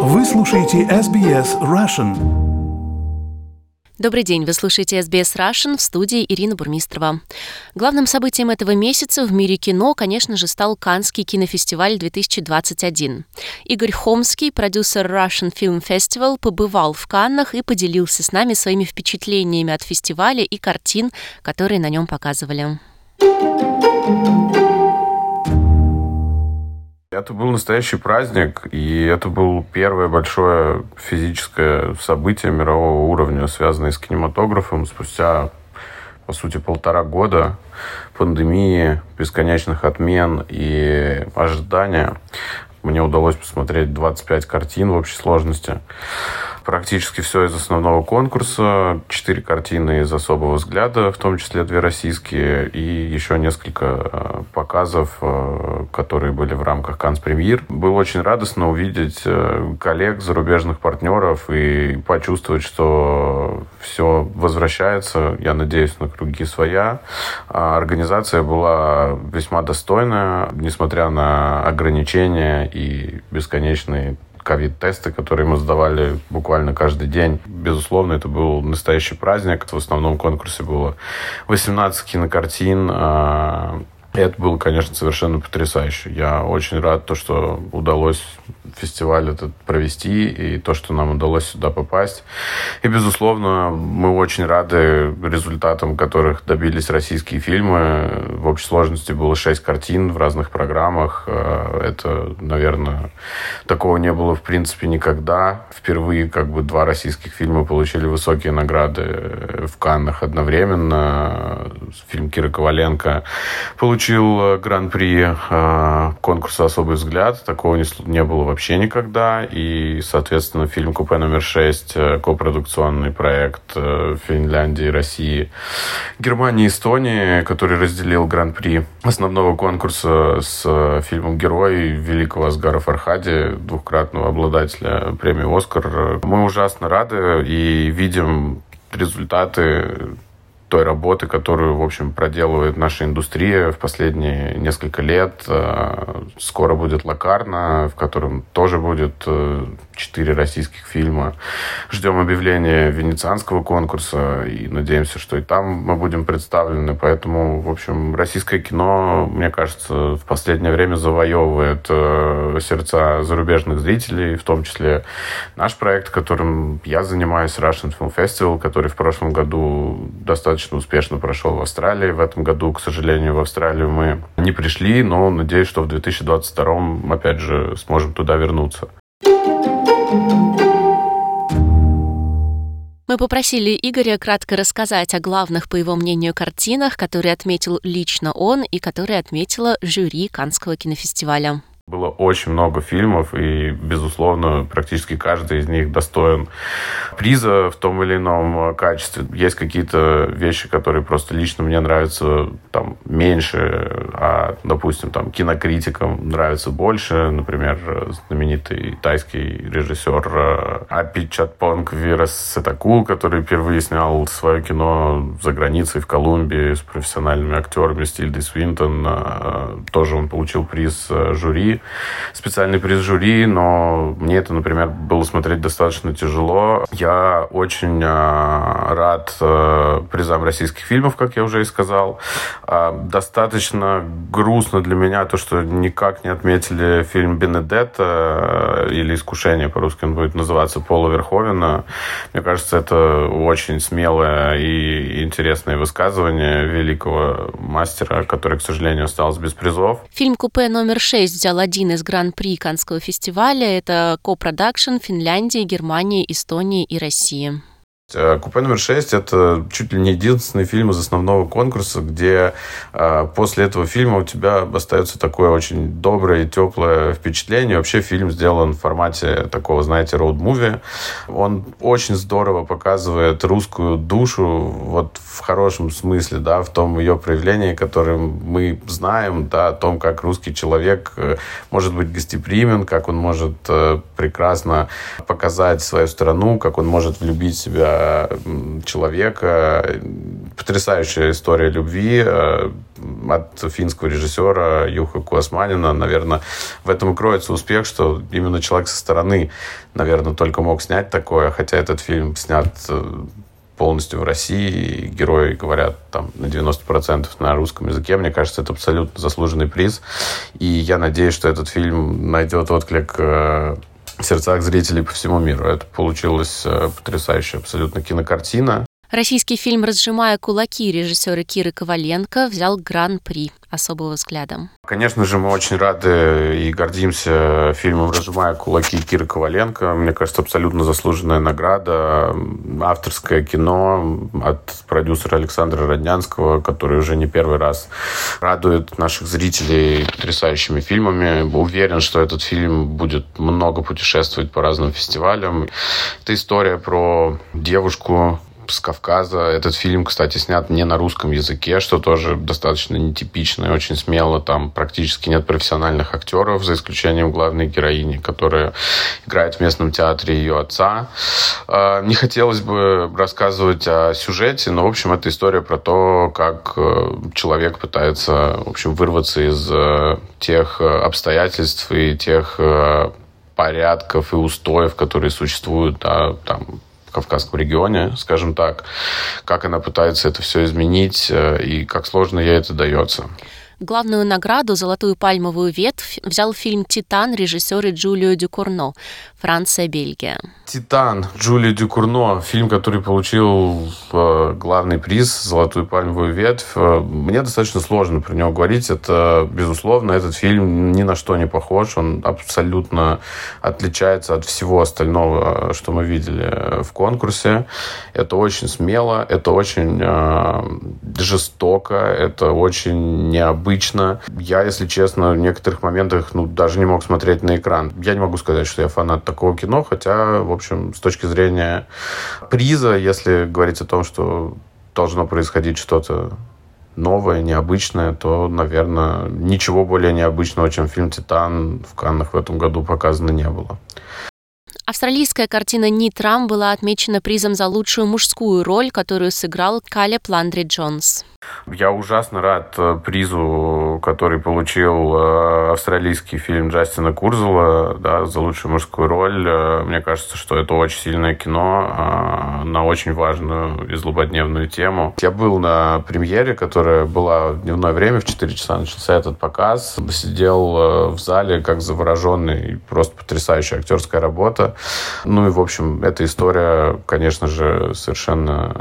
Вы слушаете SBS Russian. Добрый день, вы слушаете SBS Russian, в студии Ирина Бурмистрова. Главным событием этого месяца в мире кино, конечно же, стал Каннский кинофестиваль 2021. Игорь Хомский, продюсер Russian Film Festival, побывал в Каннах и поделился с нами своими впечатлениями от фестиваля и картин, которые на нем показывали. Это был настоящий праздник, и это было первое большое физическое событие мирового уровня, связанное с кинематографом. Спустя, по сути, 1,5 года пандемии, бесконечных отмен и ожидания мне удалось посмотреть 25 картин в общей сложности. Практически все из основного конкурса, 4 картины из особого взгляда, в том числе 2 российские, и еще несколько показов, которые были в рамках Cannes Premiere. Было очень радостно увидеть коллег, зарубежных партнеров и почувствовать, что все возвращается, я надеюсь, на круги своя. Организация была весьма достойная, несмотря на ограничения и бесконечные ковид-тесты, которые мы сдавали буквально каждый день. Безусловно, это был настоящий праздник. В основном конкурсе было 18 кинокартин. Это было, конечно, совершенно потрясающе. Я очень рад, что удалось фестиваль этот провести и то, что нам удалось сюда попасть. И, безусловно, мы очень рады результатам, которых добились российские фильмы. В общей сложности было 6 картин в разных программах. Это, наверное, такого не было в принципе никогда. Впервые 2 российских фильма получили высокие награды в Каннах одновременно. Фильм Киры Коваленко получил гран-при конкурса «Особый взгляд». Такого не было вообще никогда. И, соответственно, фильм «Купе номер 6», копродукционный проект Финляндии и России, Германии и Эстонии, который разделил гран-при основного конкурса с фильмом «Герой» великого Асгара Фархади, 2-кратного обладателя премии «Оскар». Мы ужасно рады и видим результаты той работы, которую, в общем, проделывает наша индустрия в последние несколько лет. Скоро будет «Локарно», в котором тоже будет 4 российских фильма. Ждем объявления Венецианского конкурса и надеемся, что и там мы будем представлены. Поэтому, в общем, российское кино, мне кажется, в последнее время завоевывает сердца зарубежных зрителей, в том числе наш проект, которым я занимаюсь, Russian Film Festival, который в прошлом году достаточно успешно прошел в Австралии. В этом году, к сожалению, в Австралию мы не пришли, но надеюсь, что в 2022 опять же сможем туда вернуться. Мы попросили Игоря кратко рассказать о главных, по его мнению, картинах, которые отметил лично он и которые отметило жюри Каннского кинофестиваля. Было очень много фильмов, и, безусловно, практически каждый из них достоин приза в том или ином качестве. Есть какие-то вещи, которые просто лично мне нравятся меньше, а, допустим, кинокритикам нравится больше. Например, знаменитый тайский режиссер Апичатпонг Вирасетакул, который впервые снял свое кино за границей, в Колумбии, с профессиональными актерами, с Тильдой Свинтон. Тоже он получил приз жюри. Специальный приз жюри, но мне это, например, было смотреть достаточно тяжело. Я очень рад призам российских фильмов, как я уже и сказал. Достаточно грустно для меня то, что никак не отметили фильм «Бенедетта» или «Искушение», по-русски он будет называться, Пола Верховена. Мне кажется, это очень смелое и интересное высказывание великого мастера, который, к сожалению, остался без призов. Фильм «Купе номер 6» взял один из гран-при Каннского фестиваля. Это копродакшн Финляндии, Германии, Эстонии и России. «Купе номер 6» — это чуть ли не единственный фильм из основного конкурса, где после этого фильма у тебя остается такое очень доброе и теплое впечатление. Вообще фильм сделан в формате такого, знаете, роуд-муви. Он очень здорово показывает русскую душу, вот в хорошем смысле, да, в том ее проявлении, которым мы знаем, да, о том, как русский человек может быть гостеприимен, как он может прекрасно показать свою страну, как он может влюбить в себя человека. Потрясающая история любви. от финского режиссера Юха Куосманина. Наверное, в этом и кроется успех, что именно человек со стороны, наверное, только мог снять такое, хотя этот фильм снят полностью в России, и герои говорят там на 90% на русском языке. Мне кажется, это абсолютно заслуженный приз. И я надеюсь, что этот фильм найдет отклик в сердцах зрителей по всему миру. Это получилась потрясающая абсолютно кинокартина. Российский фильм «Разжимая кулаки» режиссера Киры Коваленко взял гран-при особого взгляда. Конечно же, мы очень рады и гордимся фильмом «Разжимая кулаки» Киры Коваленко. Мне кажется, абсолютно заслуженная награда. Авторское кино от продюсера Александра Роднянского, который уже не первый раз радует наших зрителей потрясающими фильмами. Уверен, что этот фильм будет много путешествовать по разным фестивалям. Это история про девушку с Кавказа. Этот фильм, кстати, снят не на русском языке, что тоже достаточно нетипично и очень смело. Там практически нет профессиональных актеров, за исключением главной героини, которая играет в местном театре ее отца. Не хотелось бы рассказывать о сюжете, но, в общем, это история про то, как человек пытается, в общем, вырваться из тех обстоятельств и тех порядков и устоев, которые существуют, да, там, в Кавказском регионе, скажем так, как она пытается это все изменить и как сложно ей это дается. Главную награду «Золотую пальмовую ветвь» взял фильм «Титан» режиссера Джулио Дюкурно, Франция, Бельгия. «Титан» Джулио Дюкурно, фильм, который получил главный приз «Золотую пальмовую ветвь». Мне достаточно сложно про него говорить. Это, безусловно, этот фильм ни на что не похож. Он абсолютно отличается от всего остального, что мы видели в конкурсе. Это очень смело, это очень жестоко, это очень необычно. Я, если честно, в некоторых моментах даже не мог смотреть на экран. Я не могу сказать, что я фанат такого кино, хотя, в общем, с точки зрения приза, если говорить о том, что должно происходить что-то новое, необычное, то, наверное, ничего более необычного, чем фильм «Титан» в Каннах в этом году показано не было. Австралийская картина «Нитрам» была отмечена призом за лучшую мужскую роль, которую сыграл Калеб Ландри Джонс. Я ужасно рад призу, который получил австралийский фильм Джастина Курзела, да, за лучшую мужскую роль. Мне кажется, что это очень сильное кино на очень важную и злободневную тему. Я был на премьере, которая была в дневное время, в 4 часа начался этот показ. Сидел в зале как завороженный, просто потрясающая актерская работа. Ну и, в общем, эта история, конечно же, совершенно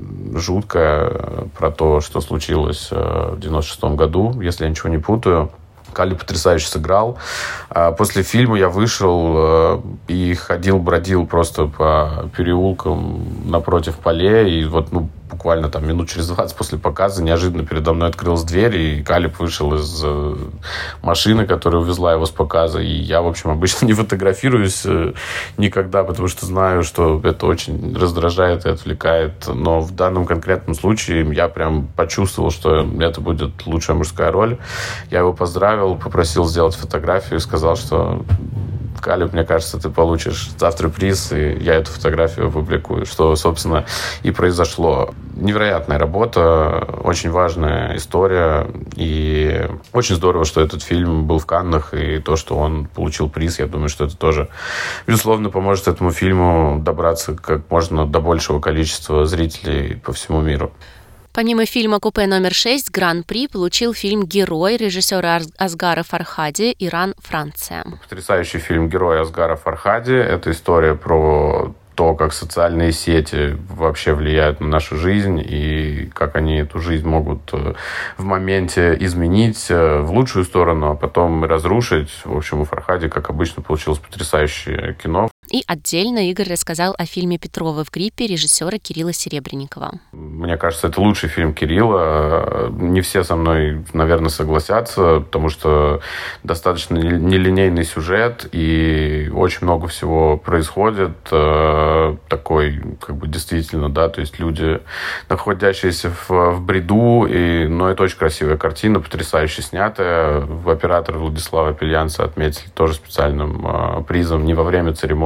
жуткая про то, что случилось в 96-м году, если я ничего не путаю. Калеб потрясающе сыграл. После фильма я вышел и бродил просто по переулкам напротив полей. И вот, буквально там минут через 20 после показа неожиданно передо мной открылась дверь, и Калеб вышел из машины, которая увезла его с показа. И я, в общем, обычно не фотографируюсь никогда, потому что знаю, что это очень раздражает и отвлекает. Но в данном конкретном случае я прям почувствовал, что это будет лучшая мужская роль. Я его поздравил, попросил сделать фотографию и сказал, что Калеб, мне кажется, ты получишь завтра приз, и я эту фотографию опубликую, что, собственно, и произошло. Невероятная работа, очень важная история, и очень здорово, что этот фильм был в Каннах, и то, что он получил приз, я думаю, что это тоже, безусловно, поможет этому фильму добраться как можно до большего количества зрителей по всему миру. Помимо фильма «Купе номер 6», гран-при получил фильм «Герой» режиссера Асгара Фархади, Иран, Франция. Потрясающий фильм «Герой» Асгара Фархади. Это история про то, как социальные сети вообще влияют на нашу жизнь и как они эту жизнь могут в моменте изменить в лучшую сторону, а потом разрушить. В общем, у Фархади, как обычно, получилось потрясающее кино. И отдельно Игорь рассказал о фильме «Петрова в гриппе» режиссера Кирилла Серебренникова. Мне кажется, это лучший фильм Кирилла. Не все со мной, наверное, согласятся, потому что достаточно нелинейный сюжет и очень много всего происходит. Такой, действительно, да, то есть люди, находящиеся в бреду, но это очень красивая картина, потрясающе снятая. Оператор Владислава Пельянца отметили тоже специальным призом не во время церемонии,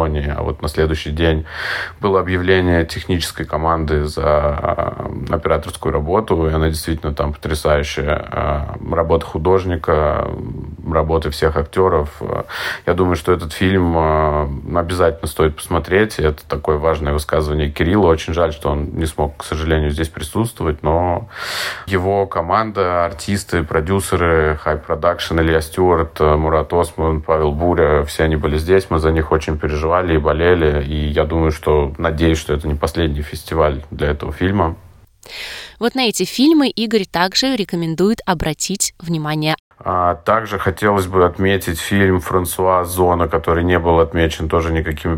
церемонии, а вот на следующий день было объявление технической команды за операторскую работу, и она действительно там потрясающая. Работа художника, работы всех актеров. Я думаю, что этот фильм обязательно стоит посмотреть. Это такое важное высказывание Кирилла. Очень жаль, что он не смог, к сожалению, здесь присутствовать, но его команда, артисты, продюсеры, High Production, Илья Стюарт, Мурат Осман, Павел Буря, все они были здесь, мы за них очень переживали и болели, и я думаю, надеюсь, что это не последний фестиваль для этого фильма. Вот на эти фильмы Игорь также рекомендует обратить внимание. Также хотелось бы отметить фильм Франсуа Озона, который не был отмечен тоже никакими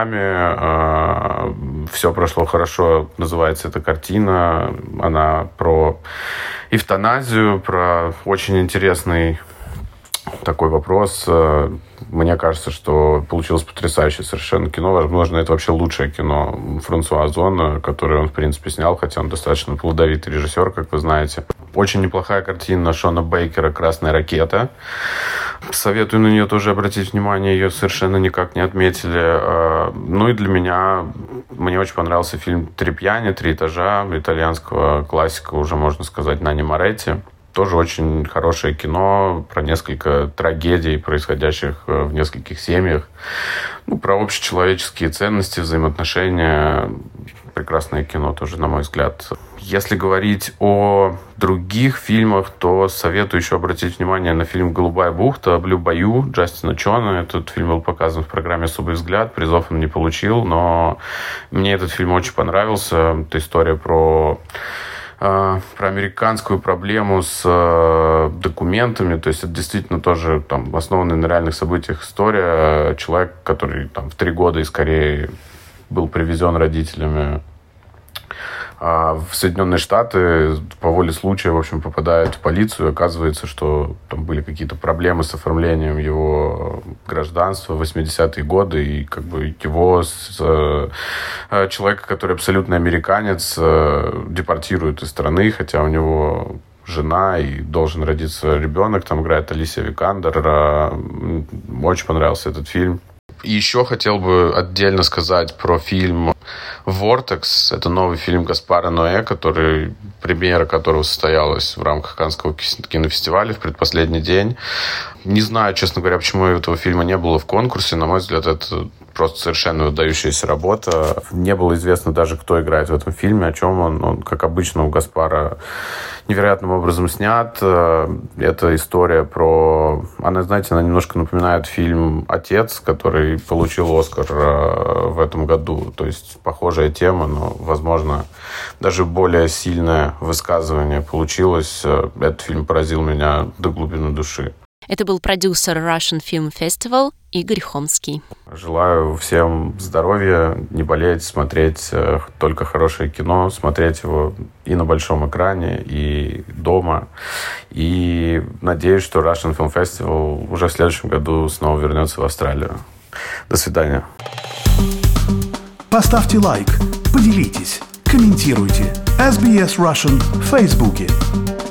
призами. «Все прошло хорошо» называется эта картина. Она про эвтаназию, про очень интересный такой вопрос. Мне кажется, что получилось потрясающее совершенно кино. Возможно, это вообще лучшее кино Франсуа Озона, которое он, в принципе, снял, хотя он достаточно плодовитый режиссер, как вы знаете. Очень неплохая картина Шона Бейкера «Красная ракета». Советую на нее тоже обратить внимание, ее совершенно никак не отметили. Ну и для меня, мне очень понравился фильм «Три пьяни», «Три этажа» итальянского классика, уже можно сказать, Нани Моретти. Тоже очень хорошее кино про несколько трагедий, происходящих в нескольких семьях. Про общечеловеческие ценности, взаимоотношения. Прекрасное кино тоже, на мой взгляд. Если говорить о других фильмах, то советую еще обратить внимание на фильм «Голубая бухта», «Блю Баю» Джастина Чона. Этот фильм был показан в программе «Особый взгляд». Призов он не получил, но мне этот фильм очень понравился. Это история про американскую проблему с документами. То есть это действительно тоже основанная на реальных событиях история. Человек, который в 3 года из Кореи был привезен родителями в Соединенные Штаты, по воле случая, в общем, попадает в полицию. Оказывается, что там были какие-то проблемы с оформлением его гражданства в 80-е годы, и его человека, который абсолютно американец, депортируют из страны, хотя у него жена и должен родиться ребенок. Там играет Алисия Викандер. Очень понравился этот фильм. И еще хотел бы отдельно сказать про фильм «Vortex». Это новый фильм Гаспара Ноэ, премьера которого состоялась в рамках Каннского кинофестиваля в предпоследний день. Не знаю, честно говоря, почему этого фильма не было в конкурсе. На мой взгляд, это просто совершенно выдающаяся работа. Не было известно даже, кто играет в этом фильме, о чем он. Он, как обычно, у Гаспара невероятным образом снят. Это история про... Она немножко напоминает фильм «Отец», который получил «Оскар» в этом году. То есть похожая тема, но, возможно, даже более сильное высказывание получилось. Этот фильм поразил меня до глубины души. Это был продюсер Russian Film Festival Игорь Хомский. Желаю всем здоровья, не болеть, смотреть только хорошее кино, смотреть его и на большом экране, и дома. И надеюсь, что Russian Film Festival уже в следующем году снова вернется в Австралию. До свидания. Поставьте лайк, поделитесь, комментируйте. SBS Russian в Фейсбуке.